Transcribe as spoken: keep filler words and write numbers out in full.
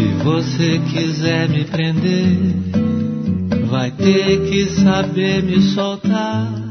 você quiser me prender, vai ter que saber me soltar.